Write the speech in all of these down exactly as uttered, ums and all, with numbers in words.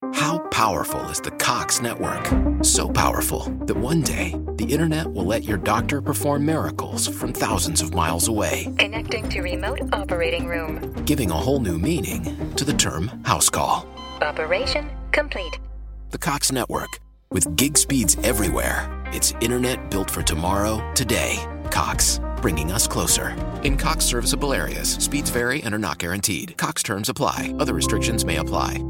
How powerful is the Cox network? So powerful that one day, the internet will let your doctor perform miracles from thousands of miles away. Connecting to remote operating room. Giving a whole new meaning to the term house call. Operation complete. The Cox network. With gig speeds everywhere. It's internet built for tomorrow, today. Cox, bringing us closer. In Cox serviceable areas, speeds vary and are not guaranteed. Cox terms apply. Other restrictions may apply.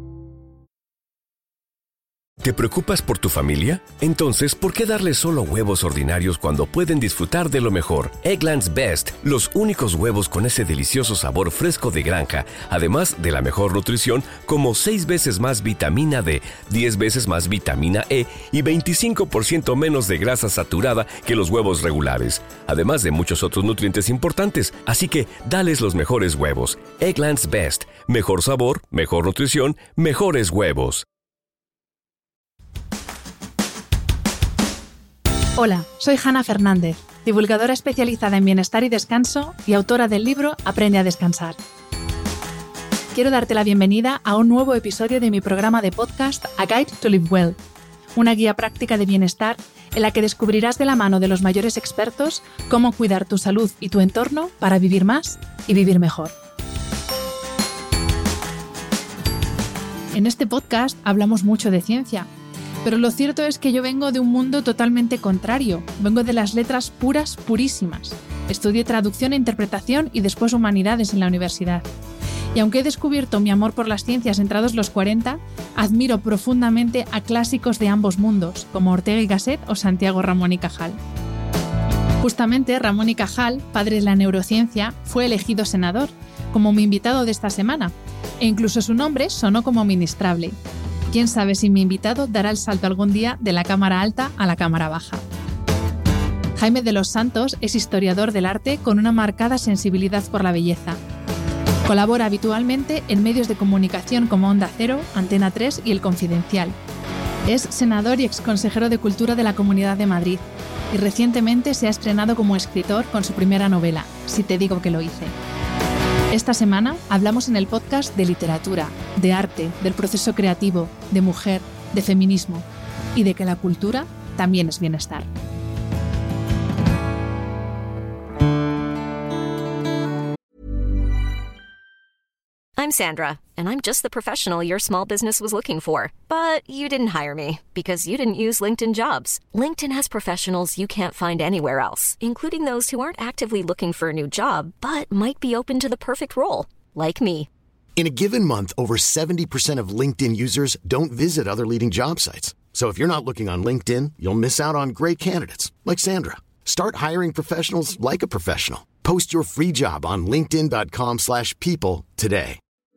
¿Te preocupas por tu familia? Entonces, ¿por qué darles solo huevos ordinarios cuando pueden disfrutar de lo mejor? Eggland's Best, los únicos huevos con ese delicioso sabor fresco de granja, además de la mejor nutrición, como seis veces más vitamina D, diez veces más vitamina E y veinticinco por ciento menos de grasa saturada que los huevos regulares, además de muchos otros nutrientes importantes. Así que, dales los mejores huevos. Eggland's Best, mejor sabor, mejor nutrición, mejores huevos. Hola, soy Hanna Fernández, divulgadora especializada en bienestar y descanso y autora del libro Aprende a descansar. Quiero darte la bienvenida a un nuevo episodio de mi programa de podcast A Guide to Live Well, una guía práctica de bienestar en la que descubrirás de la mano de los mayores expertos cómo cuidar tu salud y tu entorno para vivir más y vivir mejor. En este podcast hablamos mucho de ciencia, pero lo cierto es que yo vengo de un mundo totalmente contrario. Vengo de las letras puras, purísimas. Estudié traducción e interpretación y después humanidades en la universidad. Y aunque he descubierto mi amor por las ciencias entrados los cuarenta, admiro profundamente a clásicos de ambos mundos, como Ortega y Gasset o Santiago Ramón y Cajal. Justamente Ramón y Cajal, padre de la neurociencia, fue elegido senador, como mi invitado de esta semana, e incluso su nombre sonó como ministrable. Quién sabe si mi invitado dará el salto algún día de la cámara alta a la cámara baja. Jaime de los Santos es historiador del arte con una marcada sensibilidad por la belleza. Colabora habitualmente en medios de comunicación como Onda Cero, Antena tres y El Confidencial. Es senador y exconsejero de Cultura de la Comunidad de Madrid y recientemente se ha estrenado como escritor con su primera novela, Si te digo que lo hice. Esta semana hablamos en el podcast de literatura, de arte, del proceso creativo, de mujer, de feminismo y de que la cultura también es bienestar. I'm Sandra, and I'm just the professional your small business was looking for. But you didn't hire me because you didn't use LinkedIn Jobs. LinkedIn has professionals you can't find anywhere else, including those who aren't actively looking for a new job, but might be open to the perfect role, like me. In a given month, over seventy percent of LinkedIn users don't visit other leading job sites. So if you're not looking on LinkedIn, you'll miss out on great candidates, like Sandra. Start hiring professionals like a professional. Post your free job on linkedin.com slash people today.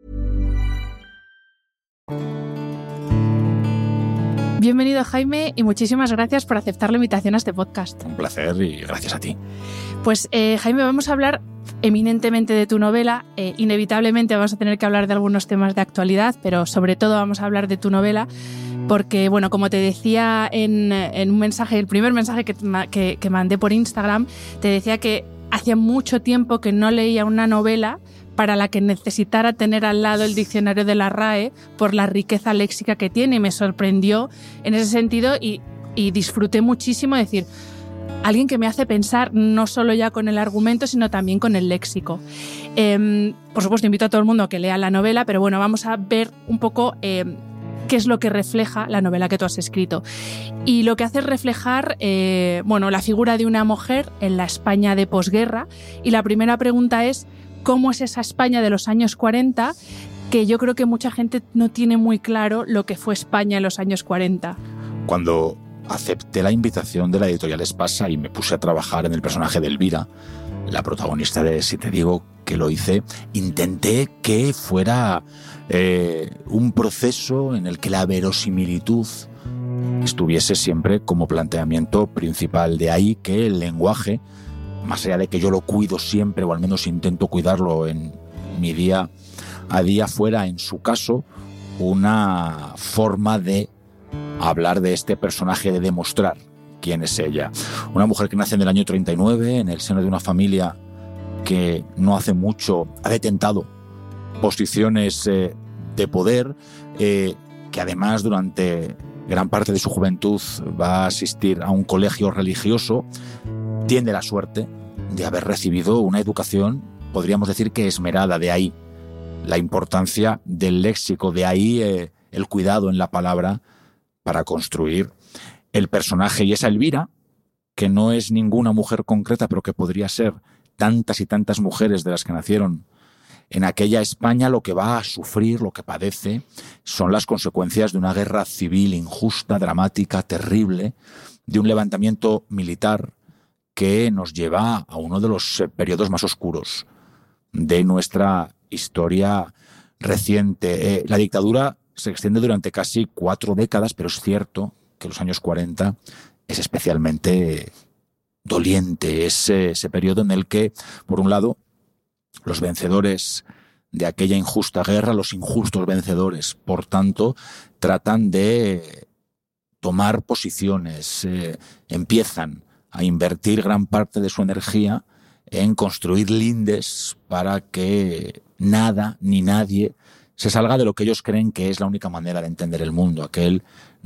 Bienvenido, Jaime, y muchísimas gracias por aceptar la invitación a este podcast. Un placer y gracias a ti. Pues, eh, Jaime, vamos a hablar eminentemente de tu novela. Eh, inevitablemente vamos a tener que hablar de algunos temas de actualidad, pero sobre todo vamos a hablar de tu novela porque, bueno, como te decía en, en un mensaje, el primer mensaje que, que, que mandé por Instagram, te decía que hacía mucho tiempo que no leía una novela para la que necesitara tener al lado el diccionario de la R A E por la riqueza léxica que tiene, y me sorprendió en ese sentido y, y disfruté muchísimo de decir, alguien que me hace pensar no solo ya con el argumento, sino también con el léxico. Eh, por supuesto, invito a todo el mundo a que lea la novela, pero bueno, vamos a ver un poco eh, qué es lo que refleja la novela que tú has escrito. Y lo que hace es reflejar eh, bueno, la figura de una mujer en la España de posguerra, y la primera pregunta es, ¿cómo es esa España de los años cuarenta? Que yo creo que mucha gente no tiene muy claro lo que fue España en los años cuarenta. Cuando acepté la invitación de la editorial Espasa y me puse a trabajar en el personaje de Elvira, la protagonista de Si te digo que lo hice, intenté que fuera eh, un proceso en el que la verosimilitud estuviese siempre como planteamiento principal. De ahí que el lenguaje, más allá de que yo lo cuido siempre, o al menos intento cuidarlo en mi día a día, fuera, en su caso, una forma de hablar de este personaje, de demostrar quién es ella. Una mujer que nace en el año treinta y nueve, en el seno de una familia que no hace mucho ha detentado posiciones eh, de poder, eh, que además durante gran parte de su juventud va a asistir a un colegio religioso, tiene la suerte de haber recibido una educación, podríamos decir que esmerada. De ahí la importancia del léxico, de ahí eh, el cuidado en la palabra para construir el personaje. Y esa Elvira, que no es ninguna mujer concreta, pero que podría ser tantas y tantas mujeres de las que nacieron en aquella España, lo que va a sufrir, lo que padece, son las consecuencias de una guerra civil injusta, dramática, terrible, de un levantamiento militar que nos lleva a uno de los periodos más oscuros de nuestra historia reciente. Eh, la dictadura se extiende durante casi cuatro décadas, pero es cierto que los años cuarenta es especialmente doliente. Es ese periodo en el que, por un lado, los vencedores de aquella injusta guerra, los injustos vencedores, por tanto, tratan de tomar posiciones, eh, empiezan a invertir gran parte de su energía en construir lindes para que nada ni nadie se salga de lo que ellos creen que es la única manera de entender el mundo, aquel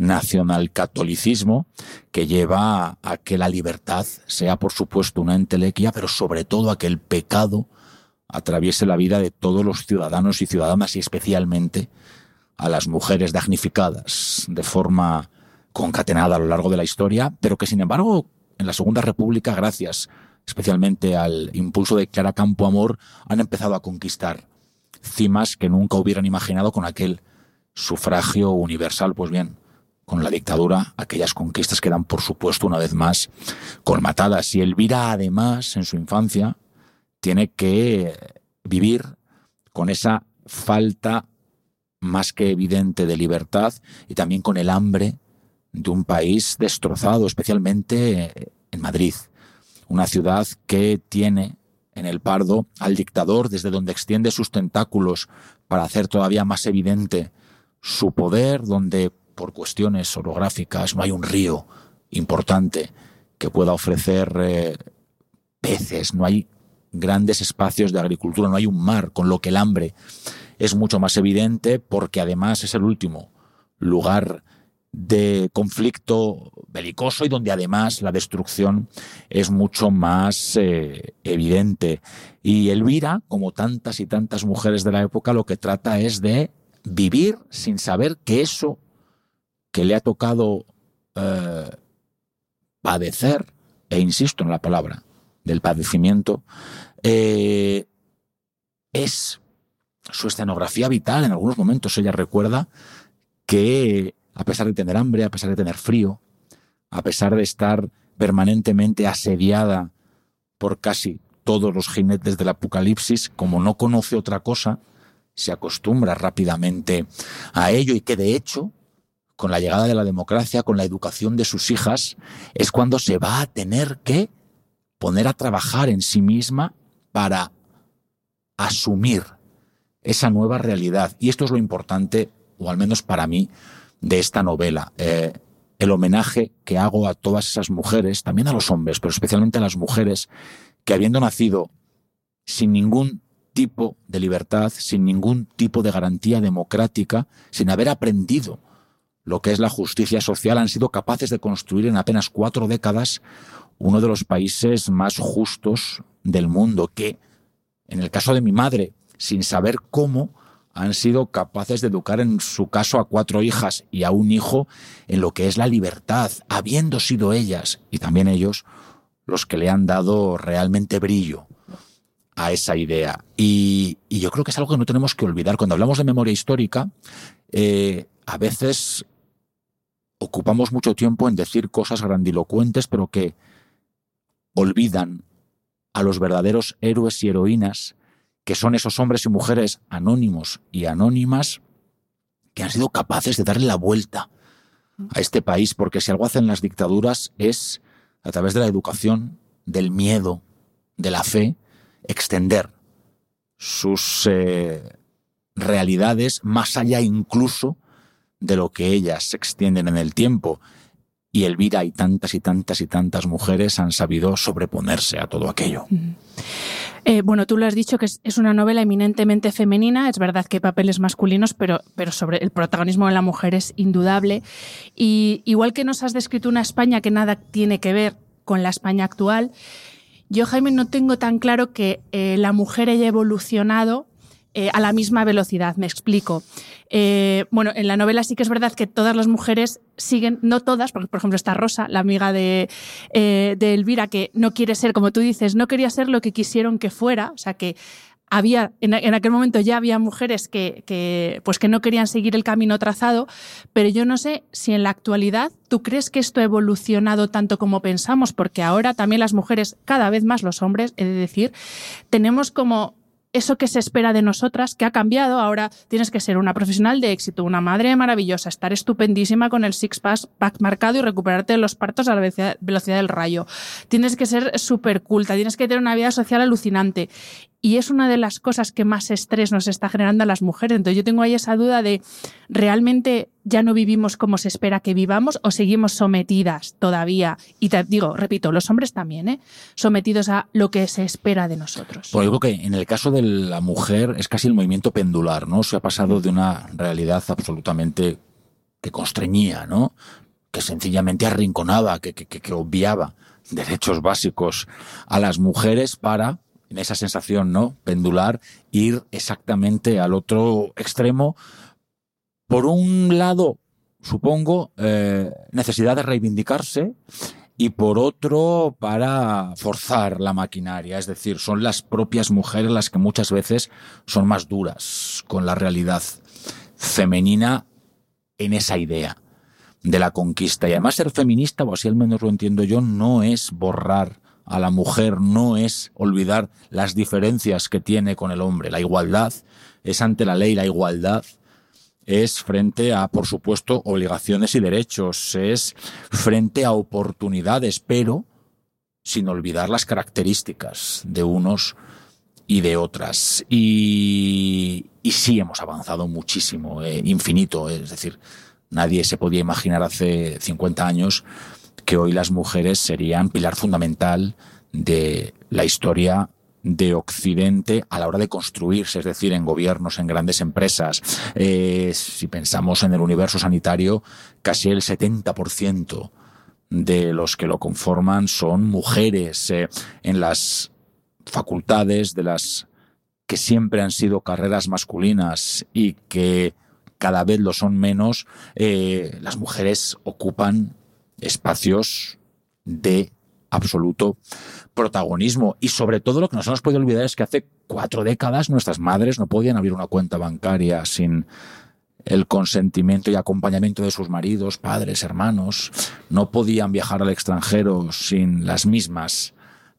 nacionalcatolicismo que lleva a que la libertad sea, por supuesto, una entelequia, pero sobre todo a que el pecado atraviese la vida de todos los ciudadanos y ciudadanas, y especialmente a las mujeres damnificadas de forma concatenada a lo largo de la historia, pero que, sin embargo, en la Segunda República, gracias especialmente al impulso de Clara Campoamor, han empezado a conquistar cimas que nunca hubieran imaginado con aquel sufragio universal. Pues bien, con la dictadura, aquellas conquistas quedan, por supuesto, una vez más colmatadas. Y Elvira, además, en su infancia, tiene que vivir con esa falta más que evidente de libertad y también con el hambre de un país destrozado, especialmente en Madrid, una ciudad que tiene en el Pardo al dictador, desde donde extiende sus tentáculos para hacer todavía más evidente su poder, donde por cuestiones orográficas no hay un río importante que pueda ofrecer eh, peces, no hay grandes espacios de agricultura, no hay un mar, con lo que el hambre es mucho más evidente, porque además es el último lugar de conflicto belicoso y donde además la destrucción es mucho más eh, evidente. Y Elvira, como tantas y tantas mujeres de la época, lo que trata es de vivir sin saber que eso que le ha tocado eh, padecer, e insisto en la palabra del padecimiento, eh, es su escenografía vital. En algunos momentos ella recuerda que, a pesar de tener hambre, a pesar de tener frío, a pesar de estar permanentemente asediada por casi todos los jinetes del apocalipsis, como no conoce otra cosa, se acostumbra rápidamente a ello, y que de hecho, con la llegada de la democracia, con la educación de sus hijas, es cuando se va a tener que poner a trabajar en sí misma para asumir esa nueva realidad. Y esto es lo importante, o al menos para mí, de esta novela. Eh, el homenaje que hago a todas esas mujeres, también a los hombres, pero especialmente a las mujeres, que habiendo nacido sin ningún tipo de libertad, sin ningún tipo de garantía democrática, sin haber aprendido lo que es la justicia social, han sido capaces de construir en apenas cuatro décadas uno de los países más justos del mundo, que, en el caso de mi madre, sin saber cómo, han sido capaces de educar en su caso a cuatro hijas y a un hijo en lo que es la libertad, habiendo sido ellas y también ellos los que le han dado realmente brillo a esa idea. Y, y yo creo que es algo que no tenemos que olvidar. Cuando hablamos de memoria histórica, eh, a veces ocupamos mucho tiempo en decir cosas grandilocuentes, pero que olvidan a los verdaderos héroes y heroínas, que son esos hombres y mujeres anónimos y anónimas que han sido capaces de darle la vuelta a este país, porque si algo hacen las dictaduras es, a través de la educación, del miedo, de la fe, extender sus eh, realidades más allá incluso de lo que ellas se extienden en el tiempo. Y Elvira y tantas y tantas y tantas mujeres han sabido sobreponerse a todo aquello. Mm. Eh, bueno, tú lo has dicho que es, es una novela eminentemente femenina. Es verdad que hay papeles masculinos, pero, pero sobre el protagonismo de la mujer es indudable. Y igual que nos has descrito una España que nada tiene que ver con la España actual, yo, Jaime, no tengo tan claro que eh, la mujer haya evolucionado eh, a la misma velocidad. Me explico. Eh, bueno, en la novela sí que es verdad que todas las mujeres siguen, no todas, porque por ejemplo está Rosa, la amiga de, eh, de Elvira, que no quiere ser, como tú dices, no quería ser lo que quisieron que fuera, o sea que había, en, en aquel momento ya había mujeres que, que, pues que no querían seguir el camino trazado, pero yo no sé si en la actualidad tú crees que esto ha evolucionado tanto como pensamos, porque ahora también las mujeres, cada vez más los hombres, he de decir, tenemos como eso que se espera de nosotras, que ha cambiado. Ahora tienes que ser una profesional de éxito, una madre maravillosa, estar estupendísima con el six-pack marcado y recuperarte de los partos a la velocidad del rayo. Tienes que ser súper culta, tienes que tener una vida social alucinante. Y es una de las cosas que más estrés nos está generando a las mujeres. Entonces yo tengo ahí esa duda de, ¿realmente ya no vivimos como se espera que vivamos o seguimos sometidas todavía? Y te digo, repito, los hombres también, ¿eh? Sometidos a lo que se espera de nosotros. Pues yo creo que en el caso de la mujer es casi el movimiento pendular, ¿no? Se ha pasado de una realidad absolutamente que constreñía, ¿no? Que sencillamente arrinconaba, que, que, que obviaba derechos básicos a las mujeres para, en esa sensación, ¿no?, pendular, ir exactamente al otro extremo. Por un lado, supongo, eh, necesidad de reivindicarse, y por otro, para forzar la maquinaria. Es decir, son las propias mujeres las que muchas veces son más duras con la realidad femenina en esa idea de la conquista. Y además ser feminista, o así al menos lo entiendo yo, no es borrar a la mujer, no es olvidar las diferencias que tiene con el hombre. La igualdad es ante la ley, la igualdad es frente a, por supuesto, obligaciones y derechos, es frente a oportunidades, pero sin olvidar las características de unos y de otras. Y, y sí hemos avanzado muchísimo, eh, infinito, es decir, nadie se podía imaginar hace cincuenta años que hoy las mujeres serían pilar fundamental de la historia de Occidente a la hora de construirse, es decir, en gobiernos, en grandes empresas. Eh, si pensamos en el universo sanitario, casi el setenta por ciento de los que lo conforman son mujeres. Eh, en las facultades de las que siempre han sido carreras masculinas y que cada vez lo son menos, eh, las mujeres ocupan espacios de absoluto protagonismo. Y sobre todo lo que no se nos puede olvidar es que hace cuatro décadas nuestras madres no podían abrir una cuenta bancaria sin el consentimiento y acompañamiento de sus maridos, padres, hermanos. No podían viajar al extranjero sin las mismas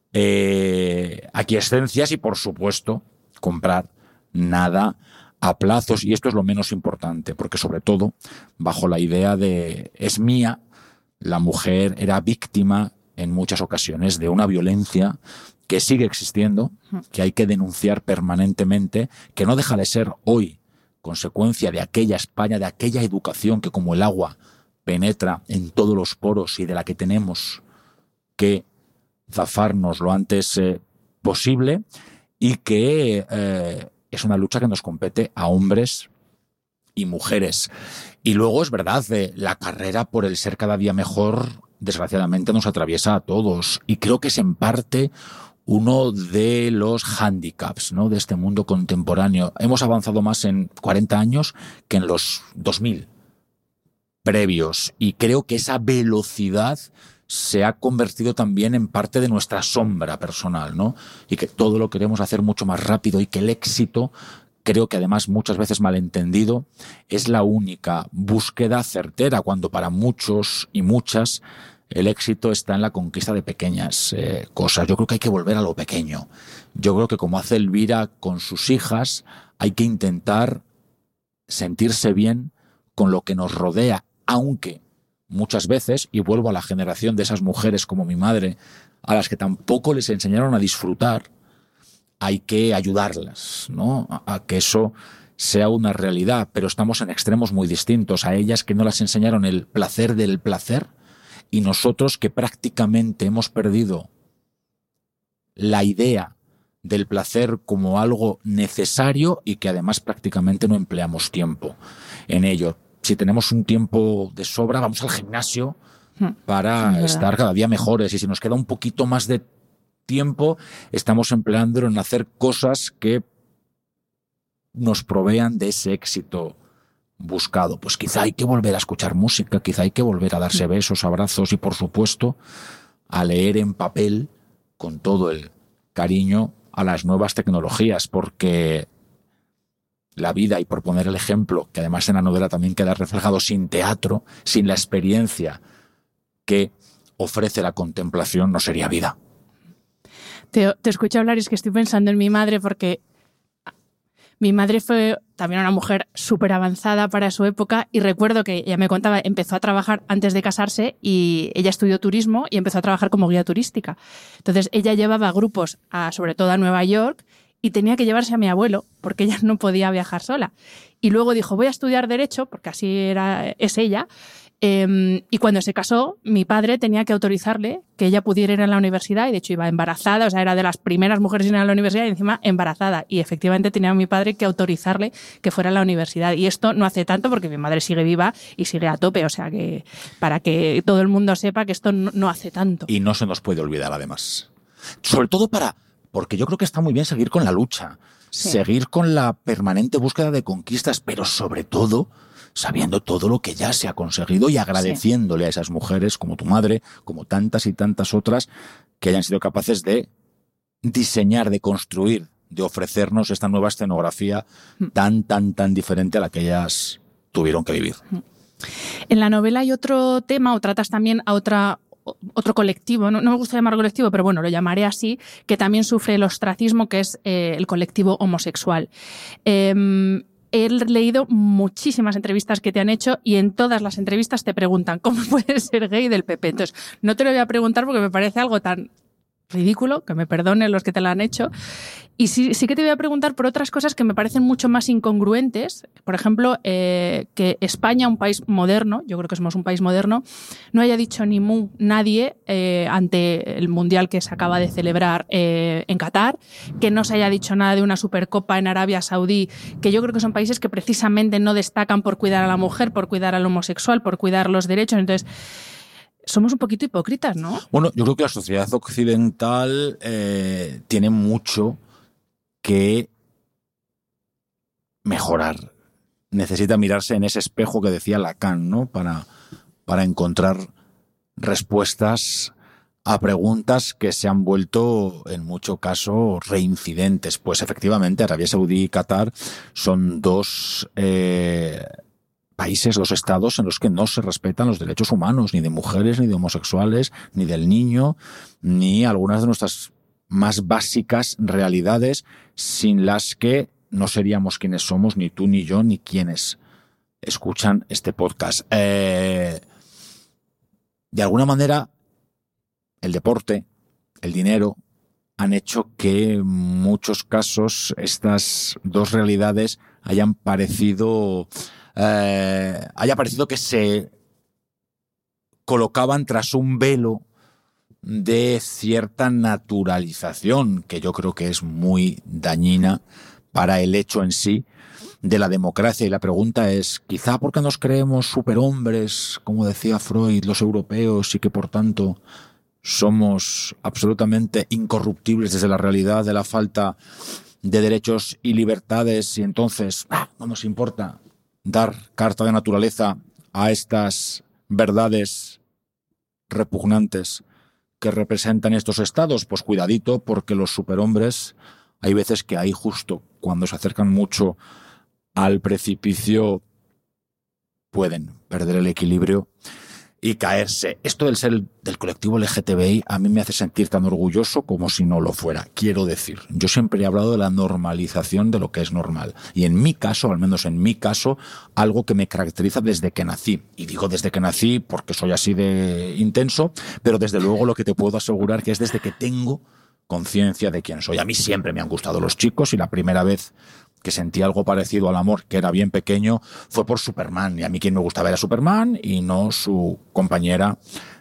eh, aquiescencias y, por supuesto, comprar nada a plazos. Y esto es lo menos importante, porque sobre todo bajo la idea de es mía, la mujer era víctima en muchas ocasiones de una violencia que sigue existiendo, que hay que denunciar permanentemente, que no deja de ser hoy consecuencia de aquella España, de aquella educación que como el agua penetra en todos los poros y de la que tenemos que zafarnos lo antes eh, posible, y que eh, es una lucha que nos compete a hombres y mujeres. Y luego es verdad, eh, la carrera por el ser cada día mejor, desgraciadamente nos atraviesa a todos, y creo que es en parte uno de los hándicaps, ¿no?, de este mundo contemporáneo. Hemos avanzado más en cuarenta años que en los dos mil previos, y creo que esa velocidad se ha convertido también en parte de nuestra sombra personal, ¿no?, y que todo lo queremos hacer mucho más rápido, y que el éxito, creo que además muchas veces malentendido, es la única búsqueda certera, cuando para muchos y muchas el éxito está en la conquista de pequeñas eh, cosas. Yo creo que hay que volver a lo pequeño. Yo creo que, como hace Elvira con sus hijas, hay que intentar sentirse bien con lo que nos rodea, aunque muchas veces, y vuelvo a la generación de esas mujeres como mi madre, a las que tampoco les enseñaron a disfrutar, hay que ayudarlas, ¿no?, a, a que eso sea una realidad. Pero estamos en extremos muy distintos. A ellas, que no las enseñaron el placer del placer, y nosotros que prácticamente hemos perdido la idea del placer como algo necesario y que además prácticamente no empleamos tiempo en ello. Si tenemos un tiempo de sobra, vamos al gimnasio para sí, estar cada día mejores, y si nos queda un poquito más de tiempo, estamos empleándolo en hacer cosas que nos provean de ese éxito buscado. Pues quizá hay que volver a escuchar música, quizá hay que volver a darse besos, abrazos y, por supuesto, a leer en papel con todo el cariño a las nuevas tecnologías, porque la vida, y por poner el ejemplo, que además en la novela también queda reflejado, sin teatro, sin la experiencia que ofrece la contemplación, no sería vida. Te, te escucho hablar y es que estoy pensando en mi madre, porque mi madre fue también una mujer súper avanzada para su época, y recuerdo que ella me contaba, empezó a trabajar antes de casarse y ella estudió turismo y empezó a trabajar como guía turística. Entonces ella llevaba grupos, a, sobre todo a Nueva York, y tenía que llevarse a mi abuelo porque ella no podía viajar sola. Y luego dijo, voy a estudiar Derecho, porque así era, es ella. Eh, y cuando se casó, mi padre tenía que autorizarle que ella pudiera ir a la universidad, y de hecho iba embarazada, o sea, era de las primeras mujeres en ir a la universidad y encima embarazada. Y efectivamente tenía a mi padre que autorizarle que fuera a la universidad. Y esto no hace tanto porque mi madre sigue viva y sigue a tope, o sea, que para que todo el mundo sepa que esto no, no hace tanto. Y no se nos puede olvidar, además. Sobre todo para... Porque yo creo que está muy bien seguir con la lucha, sí. seguir con la permanente búsqueda de conquistas, pero sobre todo sabiendo todo lo que ya se ha conseguido y agradeciéndole sí. a esas mujeres como tu madre, como tantas y tantas otras, que hayan sido capaces de diseñar, de construir, de ofrecernos esta nueva escenografía mm. tan, tan, tan diferente a la que ellas tuvieron que vivir. En la novela hay otro tema, o tratas también a otra... otro colectivo, no, no me gusta llamarlo colectivo, pero bueno, lo llamaré así, que también sufre el ostracismo, que es eh, el colectivo homosexual. Eh, he leído muchísimas entrevistas que te han hecho y en todas las entrevistas te preguntan ¿cómo puedes ser gay del P P? Entonces, no te lo voy a preguntar porque me parece algo tan ridículo, que me perdonen los que te lo han hecho. Y sí, sí que te voy a preguntar por otras cosas que me parecen mucho más incongruentes. Por ejemplo, eh, que España, un país moderno, yo creo que somos un país moderno, no haya dicho ni mu nadie eh, ante el Mundial que se acaba de celebrar eh, en Qatar, que no se haya dicho nada de una Supercopa en Arabia Saudí, que yo creo que son países que precisamente no destacan por cuidar a la mujer, por cuidar al homosexual, por cuidar los derechos. Entonces, somos un poquito hipócritas, ¿no? Bueno, yo creo que la sociedad occidental eh, tiene mucho que mejorar. Necesita mirarse en ese espejo que decía Lacan, ¿no? Para, para encontrar respuestas a preguntas que se han vuelto, en mucho caso, reincidentes. Pues efectivamente, Arabia Saudí y Qatar son dos eh, países, dos estados en los que no se respetan los derechos humanos, ni de mujeres, ni de homosexuales, ni del niño, ni algunas de nuestras más básicas realidades, sin las que no seríamos quienes somos, ni tú, ni yo, ni quienes escuchan este podcast. Eh, de alguna manera, el deporte, el dinero, han hecho que en muchos casos estas dos realidades hayan parecido, eh, haya parecido que se colocaban tras un velo de cierta naturalización, que yo creo que es muy dañina para el hecho en sí de la democracia. Y la pregunta es, quizá porque nos creemos superhombres, como decía Freud, los europeos, y que por tanto somos absolutamente incorruptibles desde la realidad de la falta de derechos y libertades, y entonces ah, no nos importa dar carta de naturaleza a estas verdades repugnantes que representan estos estados. Pues cuidadito, porque los superhombres hay veces que ahí, justo cuando se acercan mucho al precipicio, pueden perder el equilibrio y caerse. Esto del ser del colectivo L G T B I a mí me hace sentir tan orgulloso como si no lo fuera. Quiero decir, yo siempre he hablado de la normalización de lo que es normal. Y en mi caso, al menos en mi caso, algo que me caracteriza desde que nací. Y digo desde que nací porque soy así de intenso, pero desde luego lo que te puedo asegurar que es desde que tengo conciencia de quién soy. A mí siempre me han gustado los chicos y la primera vez que sentí algo parecido al amor, que era bien pequeño, fue por Superman. Y a mí quien me gustaba era Superman y no su compañera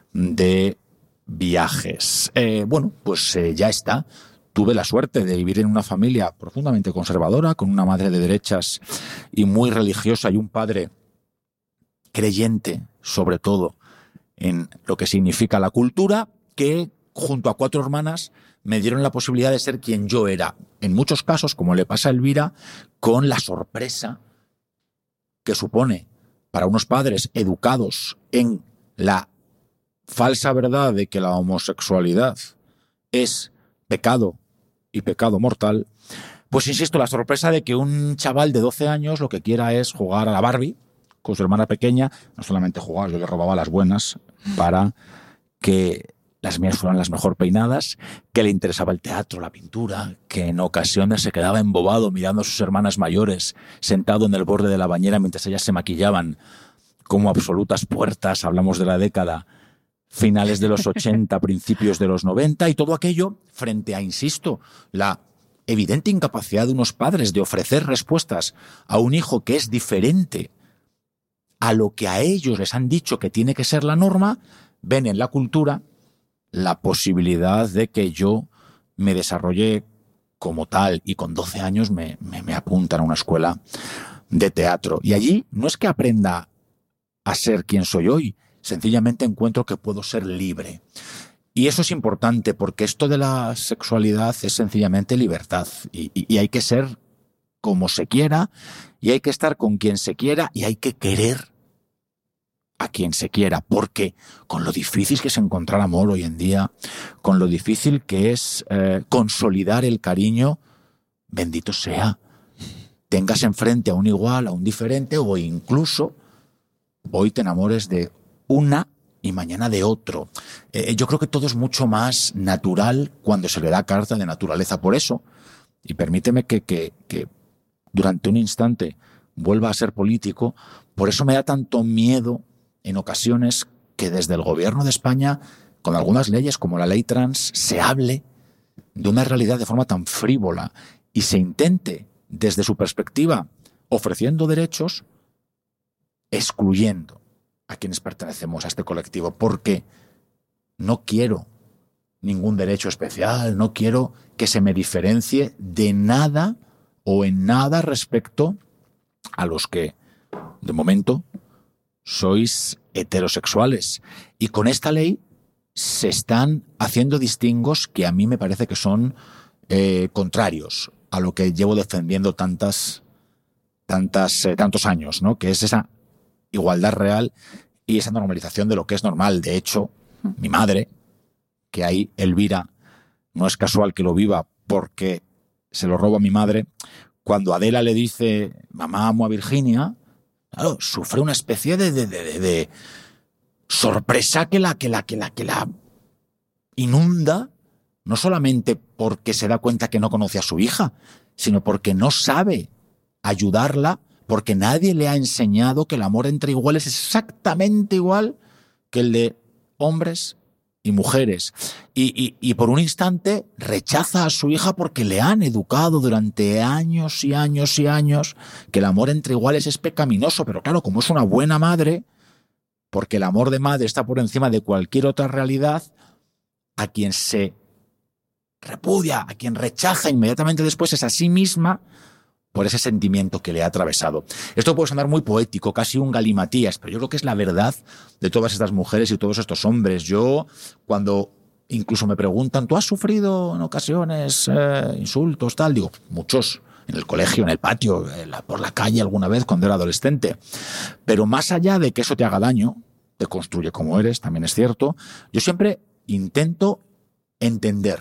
de viajes. Eh, bueno, pues eh, ya está. Tuve la suerte de vivir en una familia profundamente conservadora, con una madre de derechas y muy religiosa y un padre creyente, sobre todo, en lo que significa la cultura, que junto a cuatro hermanas me dieron la posibilidad de ser quien yo era. En muchos casos, como le pasa a Elvira, con la sorpresa que supone para unos padres educados en la falsa verdad de que la homosexualidad es pecado y pecado mortal, pues insisto, la sorpresa de que un chaval de doce años lo que quiera es jugar a la Barbie con su hermana pequeña, no solamente jugar, yo le robaba las buenas para que las mías fueran las mejor peinadas, que le interesaba el teatro, la pintura, que en ocasiones se quedaba embobado mirando a sus hermanas mayores, sentado en el borde de la bañera mientras ellas se maquillaban como absolutas puertas, hablamos de la década finales de los ochenta, principios de los noventa, y todo aquello frente a, insisto, la evidente incapacidad de unos padres de ofrecer respuestas a un hijo que es diferente a lo que a ellos les han dicho que tiene que ser la norma. Ven en la cultura la posibilidad de que yo me desarrolle como tal, y con doce años me, me, me apuntan a una escuela de teatro. Y allí no es que aprenda a ser quien soy hoy, sencillamente encuentro que puedo ser libre. Y eso es importante, porque esto de la sexualidad es sencillamente libertad, y, y, y hay que ser como se quiera, y hay que estar con quien se quiera, y hay que querer a quien se quiera, porque con lo difícil que es encontrar amor hoy en día, con lo difícil que es eh, consolidar el cariño, bendito sea, tengas enfrente a un igual, a un diferente, o incluso hoy te enamores de una y mañana de otro. Eh, yo creo que todo es mucho más natural cuando se le da carta de naturaleza. Por eso, y permíteme que, que, que durante un instante vuelva a ser político, por eso me da tanto miedo en ocasiones que desde el gobierno de España, con algunas leyes como la ley trans, se hable de una realidad de forma tan frívola y se intente, desde su perspectiva, ofreciendo derechos, excluyendo a quienes pertenecemos a este colectivo, porque no quiero ningún derecho especial, no quiero que se me diferencie de nada o en nada respecto a los que, de momento, sois heterosexuales. Y con esta ley se están haciendo distingos que a mí me parece que son eh, contrarios a lo que llevo defendiendo tantas, tantas, eh, tantos años, ¿no? Que es esa igualdad real y esa normalización de lo que es normal. De hecho, mi madre, que ahí Elvira no es casual que lo viva porque se lo robo a mi madre, cuando Adela le dice mamá amo a Virginia, claro, sufre una especie de, de, de, de sorpresa que la, que la, que la, que la inunda, no solamente porque se da cuenta que no conoce a su hija, sino porque no sabe ayudarla, porque nadie le ha enseñado que el amor entre iguales es exactamente igual que el de hombres y mujeres. Y, y, y por un instante rechaza a su hija porque le han educado durante años y años y años que el amor entre iguales es pecaminoso. Pero claro, como es una buena madre, porque el amor de madre está por encima de cualquier otra realidad, a quien se repudia, a quien rechaza inmediatamente después es a sí misma por ese sentimiento que le ha atravesado. Esto puede sonar muy poético, casi un galimatías, pero yo creo que es la verdad de todas estas mujeres y todos estos hombres. Yo, cuando incluso me preguntan, ¿tú has sufrido en ocasiones eh, insultos, tal? Digo, muchos, en el colegio, en el patio, en la, por la calle alguna vez cuando era adolescente. Pero más allá de que eso te haga daño, te construye como eres, también es cierto, yo siempre intento entender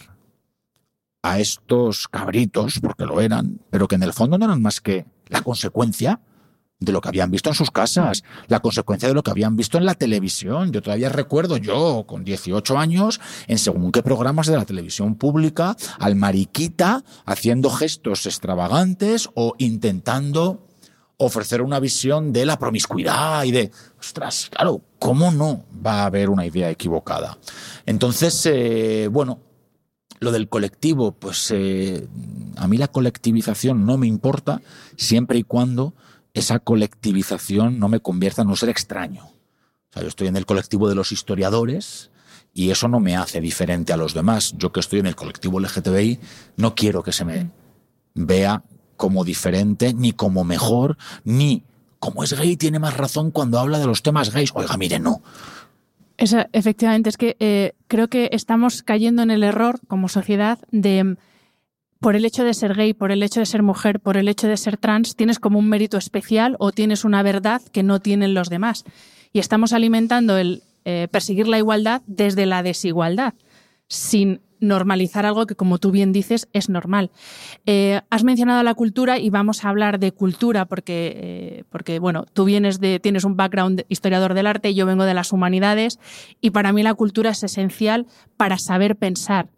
a estos cabritos, porque lo eran, pero que en el fondo no eran más que la consecuencia de lo que habían visto en sus casas, la consecuencia de lo que habían visto en la televisión. Yo todavía recuerdo, yo con dieciocho años, en según qué programas de la televisión pública, al mariquita haciendo gestos extravagantes o intentando ofrecer una visión de la promiscuidad y de, ostras, claro, ¿cómo no va a haber una idea equivocada? Entonces, eh, bueno, lo del colectivo, pues eh, a mí la colectivización no me importa siempre y cuando esa colectivización no me convierta en un ser extraño. O sea, yo estoy en el colectivo de los historiadores y eso no me hace diferente a los demás. Yo que estoy en el colectivo L G T B I no quiero que se me vea como diferente, ni como mejor, ni como es gay tiene más razón cuando habla de los temas gays. Oiga, mire, no. Esa, efectivamente, es que eh, creo que estamos cayendo en el error como sociedad de, por el hecho de ser gay, por el hecho de ser mujer, por el hecho de ser trans, tienes como un mérito especial o tienes una verdad que no tienen los demás. Y estamos alimentando el eh, perseguir la igualdad desde la desigualdad, sin normalizar algo que, como tú bien dices, es normal. Eh, has mencionado la cultura y vamos a hablar de cultura porque, eh, porque bueno, tú vienes de, tienes un background de historiador del arte y yo vengo de las humanidades y para mí la cultura es esencial para saber pensar.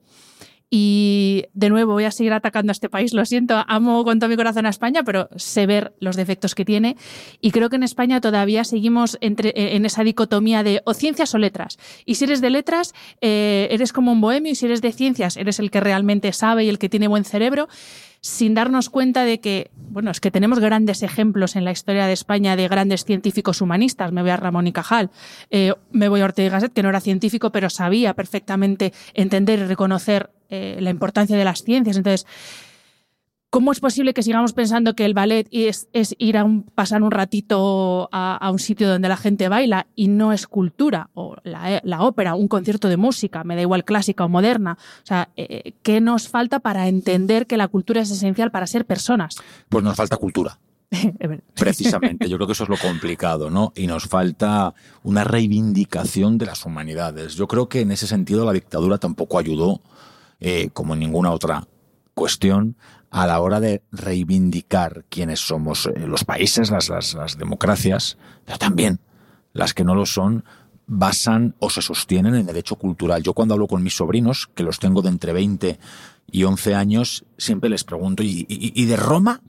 Y de nuevo voy a seguir atacando a este país, lo siento, amo con todo mi corazón a España, pero sé ver los defectos que tiene y creo que en España todavía seguimos entre, en esa dicotomía de o ciencias o letras. Y si eres de letras, eh, eres como un bohemio y si eres de ciencias, eres el que realmente sabe y el que tiene buen cerebro, sin darnos cuenta de que, bueno, es que tenemos grandes ejemplos en la historia de España de grandes científicos humanistas. Me voy a Ramón y Cajal, eh, me voy a Ortega y Gasset, que no era científico, pero sabía perfectamente entender y reconocer eh, la importancia de las ciencias. Entonces, ¿cómo es posible que sigamos pensando que el ballet es, es ir a un, pasar un ratito a, a un sitio donde la gente baila y no es cultura? O la, la ópera, un concierto de música, me da igual clásica o moderna. O sea, eh, ¿qué nos falta para entender que la cultura es esencial para ser personas? Pues nos falta cultura. Precisamente, yo creo que eso es lo complicado, ¿no? Y nos falta una reivindicación de las humanidades. Yo creo que en ese sentido la dictadura tampoco ayudó, eh, como en ninguna otra cuestión, a la hora de reivindicar quiénes somos eh, los países, las, las, las democracias, pero también las que no lo son, basan o se sostienen en el hecho cultural. Yo cuando hablo con mis sobrinos, que los tengo de entre veinte y once años, siempre les pregunto, ¿y, y, y de Roma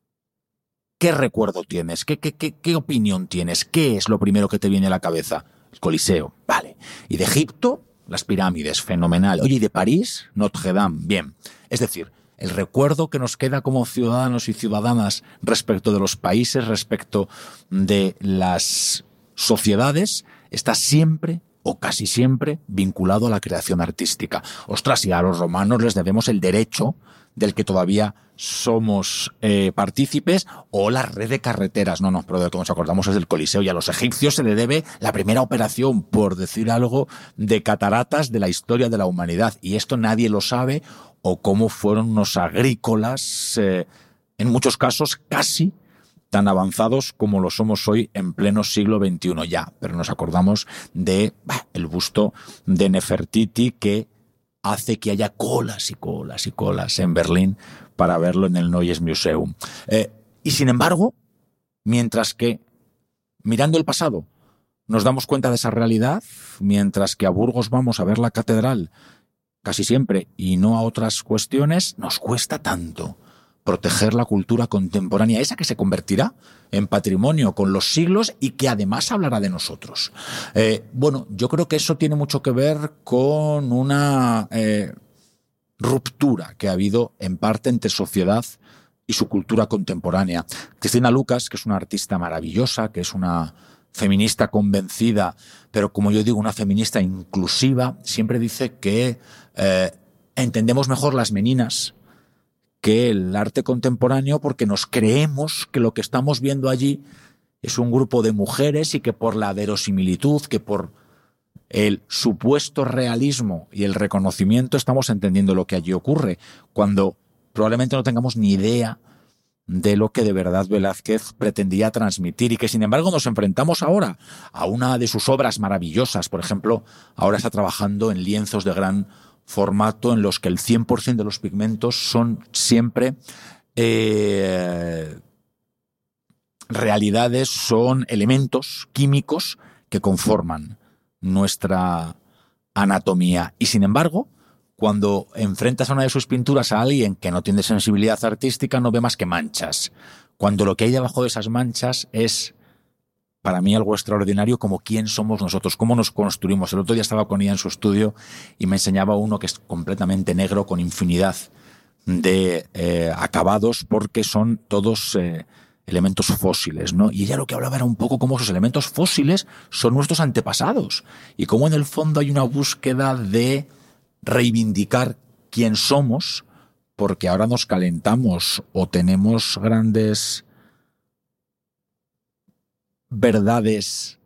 qué recuerdo tienes? ¿Qué, qué, qué, ¿Qué opinión tienes? ¿Qué es lo primero que te viene a la cabeza? El Coliseo, vale. ¿Y de Egipto? Las pirámides, fenomenal. Oye, ¿y de París? Notre Dame, bien. Es decir, el recuerdo que nos queda como ciudadanos y ciudadanas respecto de los países, respecto de las sociedades, está siempre o casi siempre vinculado a la creación artística. Ostras, y a los romanos les debemos el derecho del que todavía somos eh, partícipes, o la red de carreteras. No, no, pero de lo que nos acordamos es del Coliseo, y a los egipcios se le debe la primera operación, por decir algo, de cataratas de la historia de la humanidad. Y esto nadie lo sabe, o cómo fueron unos agrícolas, eh, en muchos casos casi tan avanzados como lo somos hoy en pleno siglo veintiuno ya. Pero nos acordamos de bah, el busto de Nefertiti, que hace que haya colas y colas y colas en Berlín para verlo en el Neues Museum. Eh, y sin embargo, mientras que mirando el pasado nos damos cuenta de esa realidad, mientras que a Burgos vamos a ver la catedral casi siempre y no a otras cuestiones, nos cuesta tanto proteger la cultura contemporánea, esa que se convertirá en patrimonio con los siglos y que además hablará de nosotros. Eh, bueno, yo creo que eso tiene mucho que ver con una eh, ruptura que ha habido en parte entre sociedad y su cultura contemporánea. Cristina Lucas, que es una artista maravillosa, que es una feminista convencida, pero como yo digo, una feminista inclusiva, siempre dice que eh, entendemos mejor las meninas que el arte contemporáneo porque nos creemos que lo que estamos viendo allí es un grupo de mujeres y que por la verosimilitud, que por el supuesto realismo y el reconocimiento estamos entendiendo lo que allí ocurre, cuando probablemente no tengamos ni idea de lo que de verdad Velázquez pretendía transmitir, y que sin embargo nos enfrentamos ahora a una de sus obras maravillosas. Por ejemplo, ahora está trabajando en lienzos de gran formato en los que el cien por ciento de los pigmentos son siempre eh, realidades, son elementos químicos que conforman nuestra anatomía. Y sin embargo, cuando enfrentas a una de sus pinturas a alguien que no tiene sensibilidad artística, no ve más que manchas. Cuando lo que hay debajo de esas manchas es, para mí, algo extraordinario, como quién somos nosotros, cómo nos construimos. El otro día estaba con ella en su estudio y me enseñaba uno que es completamente negro, con infinidad de eh, acabados, porque son todos eh, elementos fósiles, ¿no? Y ella lo que hablaba era un poco cómo esos elementos fósiles son nuestros antepasados y cómo en el fondo hay una búsqueda de reivindicar quién somos, porque ahora nos calentamos o tenemos grandes verdades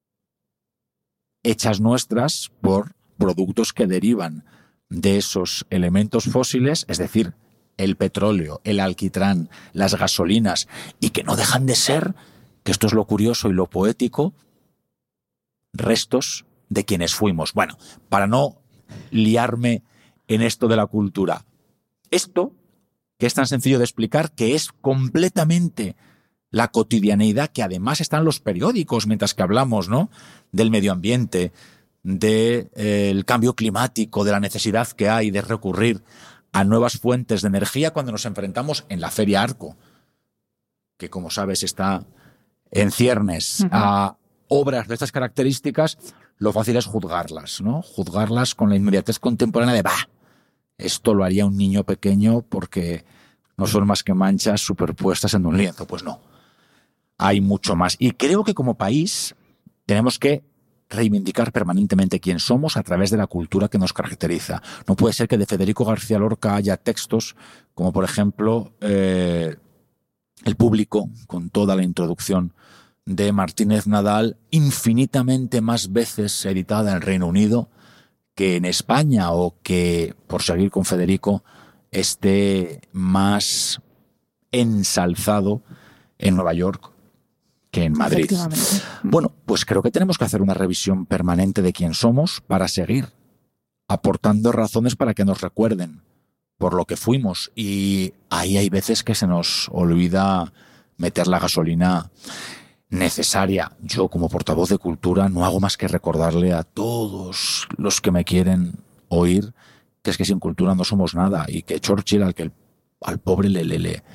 hechas nuestras por productos que derivan de esos elementos fósiles, es decir, el petróleo, el alquitrán, las gasolinas, y que no dejan de ser, que esto es lo curioso y lo poético, restos de quienes fuimos. Bueno, para no liarme en esto de la cultura, esto, que es tan sencillo de explicar, que es completamente la cotidianeidad, que además está en los periódicos mientras que hablamos, ¿no?, del medio ambiente, del eh, cambio climático, de la necesidad que hay de recurrir a nuevas fuentes de energía cuando nos enfrentamos en la Feria Arco, que como sabes está en ciernes, uh-huh, a obras de estas características. Lo fácil es juzgarlas, ¿no? Juzgarlas con la inmediatez contemporánea de ¡bah! Esto lo haría un niño pequeño porque no son más que manchas superpuestas en un lienzo. Pues no, hay mucho más. Y creo que como país tenemos que reivindicar permanentemente quién somos a través de la cultura que nos caracteriza. No puede ser que de Federico García Lorca haya textos como, por ejemplo, eh, El Público, con toda la introducción de Martínez Nadal, infinitamente más veces editada en el Reino Unido que en España, o que, por seguir con Federico, esté más ensalzado en Nueva York que en Madrid. Bueno, pues creo que tenemos que hacer una revisión permanente de quién somos para seguir aportando razones para que nos recuerden por lo que fuimos. Y ahí hay veces que se nos olvida meter la gasolina necesaria. Yo, como portavoz de cultura, no hago más que recordarle a todos los que me quieren oír que es que sin cultura no somos nada, y que Churchill, al que el, al pobre le, le, le